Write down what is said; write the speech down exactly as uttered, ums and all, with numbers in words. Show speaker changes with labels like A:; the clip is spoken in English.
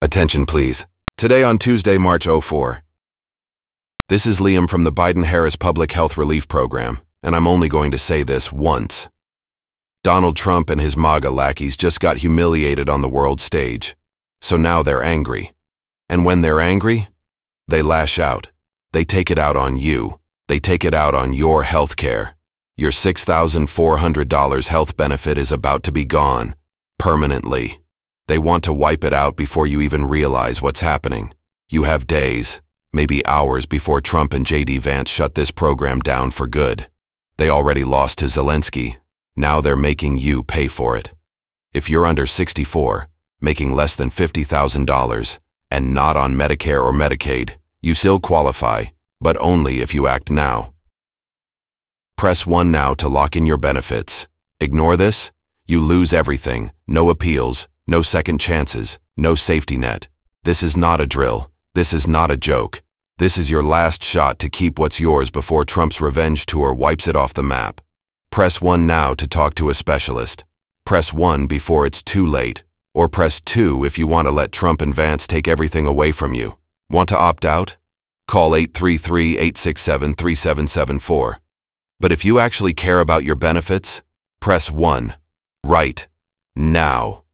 A: Attention, please. Today on Tuesday, March oh four. This is Liam from the Biden-Harris Public Health Relief Program, and I'm only going to say this once. Donald Trump and his MAGA lackeys just got humiliated on the world stage, so now they're angry. And when they're angry, they lash out. They take it out on you. They take it out on your health care. Your six thousand four hundred dollars health benefit is about to be gone, permanently. They want to wipe it out before you even realize what's happening. You have days, maybe hours before Trump and J D Vance shut this program down for good. They already lost to Zelensky. Now they're making you pay for it. If you're under sixty-four, making less than fifty thousand dollars, and not on Medicare or Medicaid, you still qualify, but only if you act now. Press one now to lock in your benefits. Ignore this, you lose everything, no appeals, no second chances, no safety net. This is not a drill. This is not a joke. This is your last shot to keep what's yours before Trump's revenge tour wipes it off the map. Press one now to talk to a specialist. Press one before it's too late. Or press two if you want to let Trump and Vance take everything away from you. Want to opt out? Call eight three three, eight six seven, three seven seven four. But if you actually care about your benefits, press one. Right now.